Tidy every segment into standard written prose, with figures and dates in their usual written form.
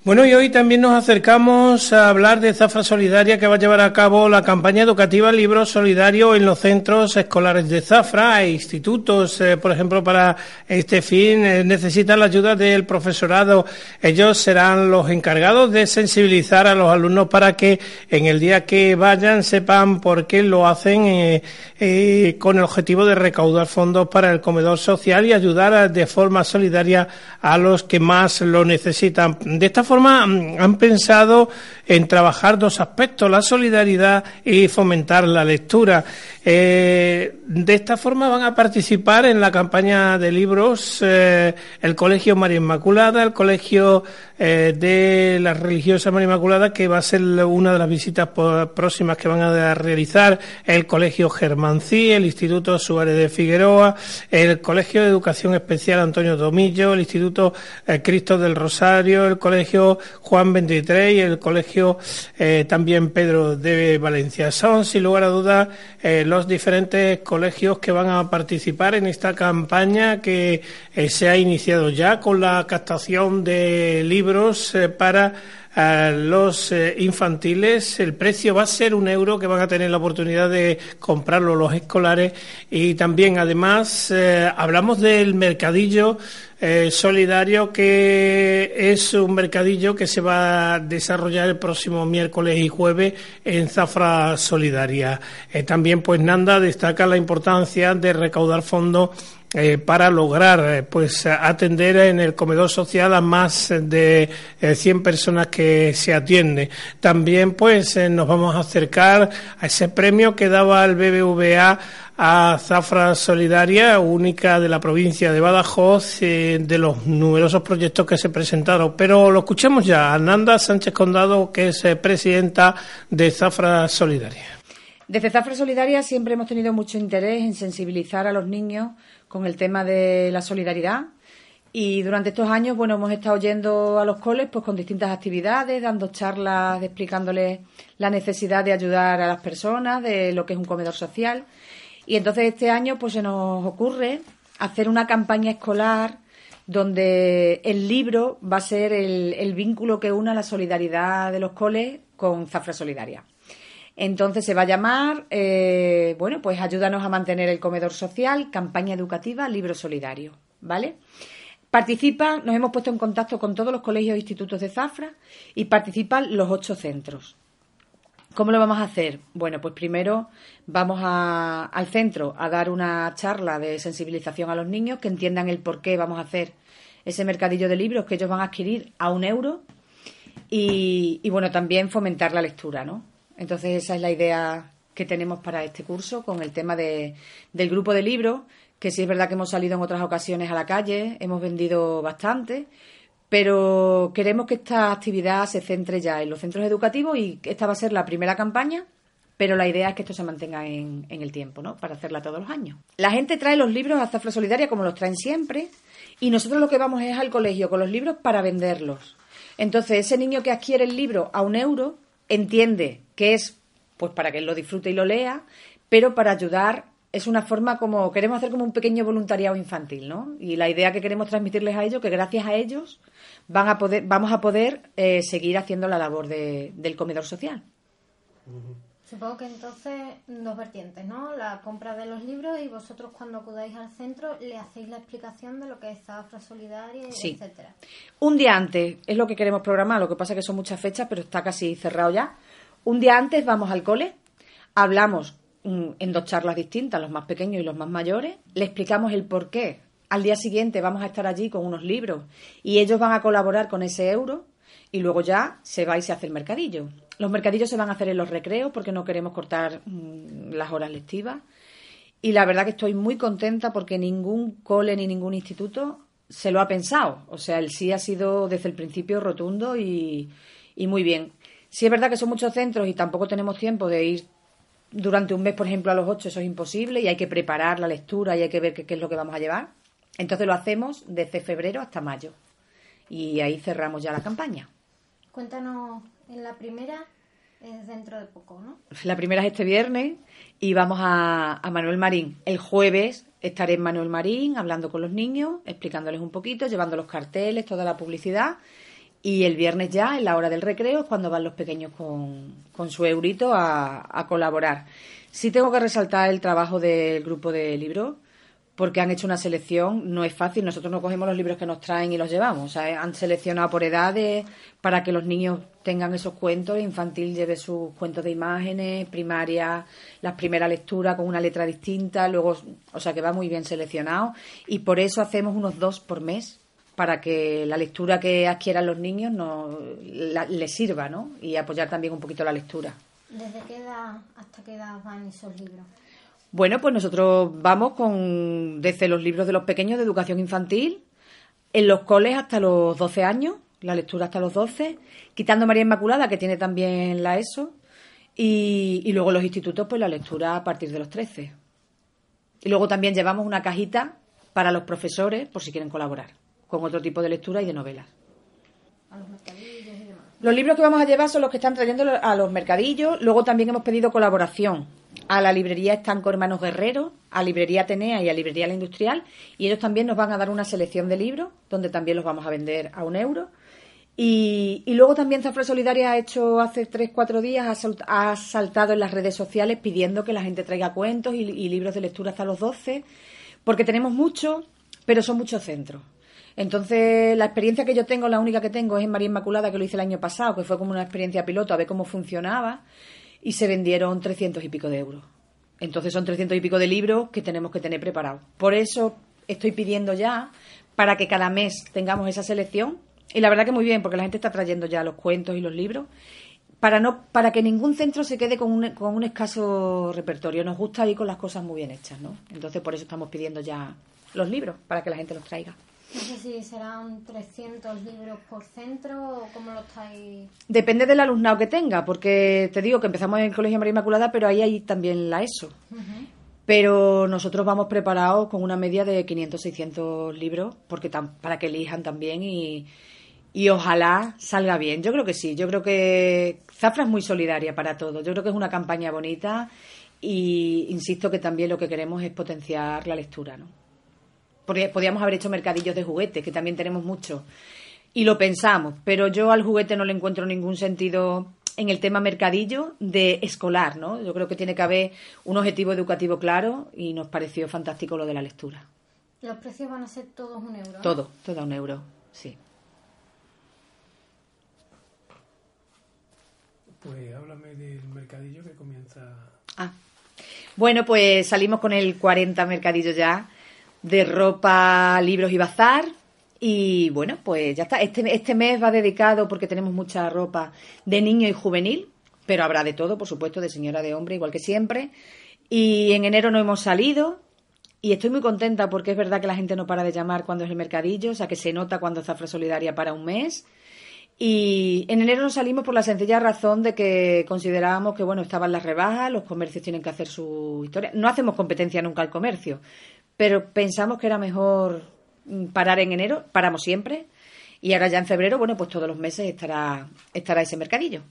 Bueno, y hoy también nos acercamos a hablar de Zafra Solidaria, que va a llevar a cabo la campaña educativa Libros Solidarios en los centros escolares de Zafra e institutos. Por ejemplo, para este fin necesitan la ayuda del profesorado. Ellos serán los encargados de sensibilizar a los alumnos para que en el día que vayan sepan por qué lo hacen, con el objetivo de recaudar fondos para el comedor social y ayudar de forma solidaria a los que más lo necesitan. De esta forma han pensado en trabajar dos aspectos, la solidaridad y fomentar la lectura. De esta forma van a participar en la campaña de libros el Colegio María Inmaculada, el Colegio de la Religiosa María Inmaculada, que va a ser una de las visitas próximas que van a realizar, el Colegio Germancí, el Instituto Suárez de Figueroa, el Colegio de Educación Especial Antonio Tomillo, el Instituto Cristo del Rosario, el Colegio Juan 23 y el Colegio también Pedro de Valencia. Son, sin lugar a dudas, los diferentes colegios que van a participar en esta campaña que se ha iniciado ya con la captación de libros para los infantiles. El precio va a ser €1, que van a tener la oportunidad de comprarlo los escolares. Y también, además, hablamos del mercadillo solidario, que es un mercadillo que se va a desarrollar el próximo miércoles y jueves en Zafra Solidaria. También, pues, Nanda destaca la importancia de recaudar fondos para lograr atender en el comedor social a más de 100 personas que se atienden. También nos vamos a acercar a ese premio que daba el BBVA a Zafra Solidaria, única de la provincia de Badajoz, de los numerosos proyectos que se presentaron. Pero lo escuchemos ya, a Nanda Sánchez Condado, que es presidenta de Zafra Solidaria. Desde Zafra Solidaria siempre hemos tenido mucho interés en sensibilizar a los niños con el tema de la solidaridad, y durante estos años hemos estado yendo a los coles con distintas actividades, dando charlas, explicándoles la necesidad de ayudar a las personas, de lo que es un comedor social. Y entonces este año se nos ocurre hacer una campaña escolar donde el libro va a ser el vínculo que una la solidaridad de los coles con Zafra Solidaria. Entonces se va a llamar, ayúdanos a mantener el comedor social, campaña educativa, libro solidario, ¿vale? Nos hemos puesto en contacto con todos los colegios e institutos de Zafra y participan los 8 centros. ¿Cómo lo vamos a hacer? Bueno, pues primero vamos al centro a dar una charla de sensibilización a los niños, que entiendan el por qué vamos a hacer ese mercadillo de libros que ellos van a adquirir a €1 y también fomentar la lectura, ¿no? Entonces esa es la idea que tenemos para este curso, con el tema del grupo de libros, que sí es verdad que hemos salido en otras ocasiones a la calle, hemos vendido bastante, pero queremos que esta actividad se centre ya en los centros educativos, y esta va a ser la primera campaña, pero la idea es que esto se mantenga en el tiempo, ¿no?, para hacerla todos los años. La gente trae los libros a Zafra Solidaria como los traen siempre, y nosotros lo que vamos es al colegio con los libros para venderlos. Entonces ese niño que adquiere el libro a €1 entiende que es para que él lo disfrute y lo lea, pero para ayudar. Es una forma queremos hacer como un pequeño voluntariado infantil, ¿no? Y la idea que queremos transmitirles a ellos, que gracias a ellos vamos a poder seguir haciendo la labor del comedor social. Supongo que entonces 2 vertientes, ¿no? La compra de los libros, y vosotros cuando acudáis al centro le hacéis la explicación de lo que es Zafra Solidaria, sí, etcétera. Un día antes es lo que queremos programar, lo que pasa que son muchas fechas, pero está casi cerrado ya. Un día antes vamos al cole, hablamos en 2 charlas distintas, los más pequeños y los más mayores, le explicamos el por qué. Al día siguiente vamos a estar allí con unos libros y ellos van a colaborar con ese €, y luego ya se va y se hace el mercadillo. Los mercadillos se van a hacer en los recreos porque no queremos cortar las horas lectivas, y la verdad que estoy muy contenta porque ningún cole ni ningún instituto se lo ha pensado. O sea, el sí ha sido desde el principio rotundo y muy bien. Sí es verdad que son muchos centros y tampoco tenemos tiempo de ir durante un mes, por ejemplo, a los 8, eso es imposible, y hay que preparar la lectura y hay que ver qué es lo que vamos a llevar. Entonces lo hacemos desde febrero hasta mayo, y ahí cerramos ya la campaña. Cuéntanos, en la primera es dentro de poco, ¿no? La primera es este viernes y vamos a Manuel Marín. El jueves estaré en Manuel Marín hablando con los niños, explicándoles un poquito, llevando los carteles, toda la publicidad. Y el viernes ya, en la hora del recreo, es cuando van los pequeños con su eurito a colaborar. Sí tengo que resaltar el trabajo del grupo de libros, porque han hecho una selección, no es fácil, nosotros no cogemos los libros que nos traen y los llevamos, o sea, han seleccionado por edades para que los niños tengan esos cuentos, infantil lleve sus cuentos de imágenes, primaria, las primeras lecturas con una letra distinta, luego, o sea, que va muy bien seleccionado, y por eso hacemos unos 2 por mes, para que la lectura que adquieran los niños les sirva, ¿no? Y apoyar también un poquito la lectura. ¿Desde qué edad hasta qué edad van esos libros? Bueno, pues nosotros vamos desde los libros de los pequeños de educación infantil, en los coles hasta los 12 años, la lectura hasta los 12, quitando María Inmaculada, que tiene también la ESO, y luego los institutos, pues la lectura a partir de los 13. Y luego también llevamos una cajita para los profesores, por si quieren colaborar, con otro tipo de lectura y de novelas. A los mercadillos y demás. Los libros que vamos a llevar son los que están trayendo a los mercadillos. Luego también hemos pedido colaboración a la librería Estanco Hermanos Guerrero, a Librería Atenea y a Librería La Industrial, y ellos también nos van a dar una selección de libros, donde también los vamos a vender a €1. Y luego también Zafra Solidaria ha hecho hace 3-4 días, ha saltado en las redes sociales pidiendo que la gente traiga cuentos y libros de lectura hasta los 12, porque tenemos muchos, pero son muchos centros. Entonces, la experiencia que yo tengo, la única que tengo, es en María Inmaculada, que lo hice el año pasado, que fue como una experiencia piloto, a ver cómo funcionaba, y se vendieron 300 y pico de euros. Entonces, son 300 y pico de libros que tenemos que tener preparados. Por eso estoy pidiendo ya, para que cada mes tengamos esa selección, y la verdad que muy bien, porque la gente está trayendo ya los cuentos y los libros, para que ningún centro se quede con un escaso repertorio. Nos gusta ir con las cosas muy bien hechas, ¿no? Entonces, por eso estamos pidiendo ya los libros, para que la gente los traiga. No sé si serán 300 libros por centro o cómo lo estáis... Depende del alumnado que tenga, porque te digo que empezamos en el Colegio María Inmaculada, pero ahí hay también la ESO. Uh-huh. Pero nosotros vamos preparados con una media de 500-600 libros, porque para que elijan también y ojalá salga bien. Yo creo que sí, yo creo que Zafra es muy solidaria para todos. Yo creo que es una campaña bonita y insisto que también lo que queremos es potenciar la lectura, ¿no? Porque podíamos haber hecho mercadillos de juguetes, que también tenemos muchos, y lo pensamos, pero yo al juguete no le encuentro ningún sentido en el tema mercadillo de escolar, ¿no? Yo creo que tiene que haber un objetivo educativo claro y nos pareció fantástico lo de la lectura. ¿Los precios van a ser todos €1? Todo a €1, sí. Pues háblame del mercadillo que comienza... Bueno, pues salimos con el 40 mercadillo ya, de ropa, libros y bazar. Y bueno, pues ya está. Este mes va dedicado, porque tenemos mucha ropa de niño y juvenil, pero habrá de todo, por supuesto, de señora, de hombre, igual que siempre. Y en enero no hemos salido y estoy muy contenta porque es verdad que la gente no para de llamar cuando es el mercadillo, o sea que se nota cuando Zafra Solidaria para un mes. Y en enero no salimos por la sencilla razón de que considerábamos que, bueno, estaban las rebajas, los comercios tienen que hacer su historia. No hacemos competencia nunca al comercio, pero pensamos que era mejor parar en enero, paramos siempre, y ahora ya en febrero, bueno, pues todos los meses estará ese mercadillo.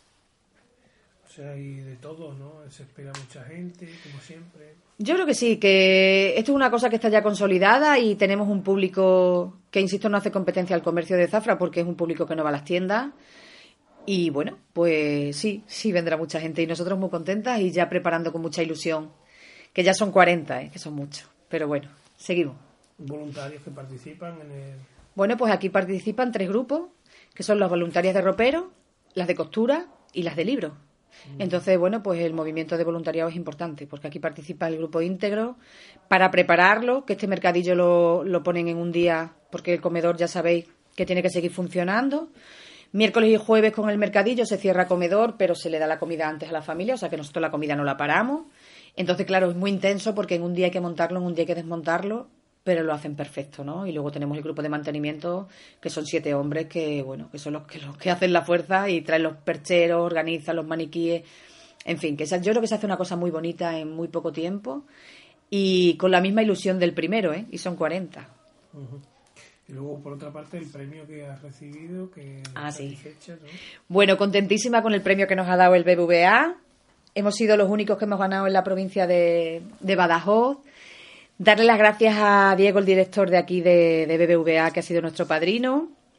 O sea, hay de todo, ¿no? Se espera mucha gente, como siempre. Yo creo que sí, que esto es una cosa que está ya consolidada y tenemos un público que, insisto, no hace competencia al comercio de Zafra porque es un público que no va a las tiendas. Y bueno, pues sí vendrá mucha gente y nosotros muy contentas y ya preparando con mucha ilusión, que ya son 40, que son muchos, pero bueno, seguimos. ¿Voluntarios que participan en el...? Bueno, pues aquí participan 3 grupos, que son las voluntarias de ropero, las de costura y las de libro. Entonces, bueno, pues el movimiento de voluntariado es importante, porque aquí participa el grupo íntegro para prepararlo, que este mercadillo lo ponen en un día, porque el comedor ya sabéis que tiene que seguir funcionando. Miércoles y jueves con el mercadillo se cierra comedor, pero se le da la comida antes a la familia, o sea que nosotros la comida no la paramos. Entonces, claro, es muy intenso porque en un día hay que montarlo, en un día hay que desmontarlo, pero lo hacen perfecto, ¿no? Y luego tenemos el grupo de mantenimiento, que son 7 hombres que, bueno, que son los que hacen la fuerza y traen los percheros, organizan los maniquíes, en fin, que yo creo que se hace una cosa muy bonita en muy poco tiempo y con la misma ilusión del primero, y son 40. Uh-huh. Y luego, por otra parte, el premio que has recibido, que sí. Hecha, ¿no? Bueno, contentísima con el premio que nos ha dado el BBVA. Hemos sido los únicos que hemos ganado en la provincia de Badajoz. Darle las gracias a Diego, el director de aquí de BBVA, que ha sido nuestro padrino.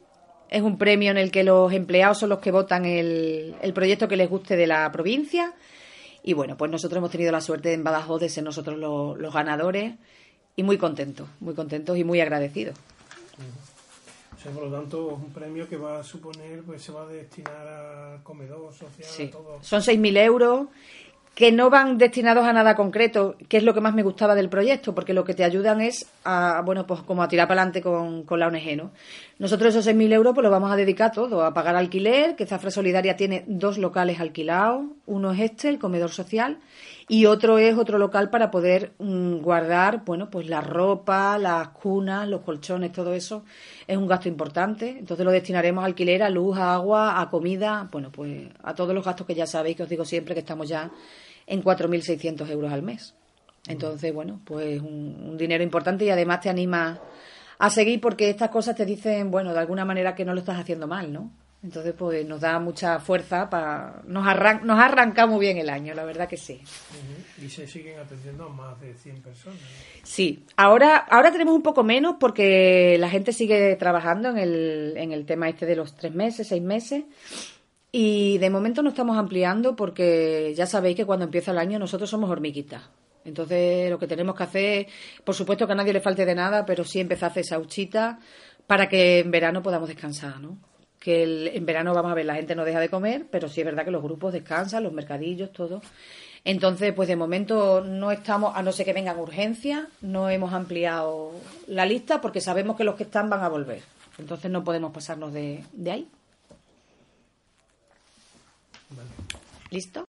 Es un premio en el que los empleados son los que votan el proyecto que les guste de la provincia. Y bueno, pues nosotros hemos tenido la suerte en Badajoz de ser nosotros los ganadores y muy contentos y muy agradecidos. O sea, por lo tanto, es un premio que va a suponer, pues se va a destinar al comedor social, Sí. a todo. Son 6.000 euros que no van destinados a nada concreto, que es lo que más me gustaba del proyecto, porque lo que te ayudan es a, bueno, pues como a tirar para adelante con la ONG, ¿no? Nosotros esos 6.000 euros pues los vamos a dedicar todo, a pagar alquiler, que Zafra Solidaria tiene 2 locales alquilados, uno es el comedor social, y otro es otro local para poder guardar, bueno, pues la ropa, las cunas, los colchones, todo eso es un gasto importante, entonces lo destinaremos a alquiler, a luz, a agua, a comida, bueno, pues a todos los gastos que ya sabéis, que os digo siempre que estamos ya en 4.600 euros al mes. Entonces, bueno, pues un dinero importante y además te anima a seguir porque estas cosas te dicen, bueno, de alguna manera que no lo estás haciendo mal, ¿no? Entonces, pues nos da mucha fuerza para... Nos arrancamos bien el año, la verdad que sí. Y se siguen atendiendo a más de 100 personas, ¿no? Sí, ahora tenemos un poco menos porque la gente sigue trabajando en el tema este de los 3 meses, 6 meses. Y de momento no estamos ampliando porque ya sabéis que cuando empieza el año nosotros somos hormiguitas. Entonces lo que tenemos que hacer, por supuesto que a nadie le falte de nada, pero sí empezar a hacer esa huchita para que en verano podamos descansar, ¿no? Que en verano, vamos a ver, la gente no deja de comer, pero sí es verdad que los grupos descansan, los mercadillos, todo. Entonces, pues de momento no estamos, a no ser que vengan urgencias, no hemos ampliado la lista porque sabemos que los que están van a volver. Entonces no podemos pasarnos de ahí. Vale. ¿Listo?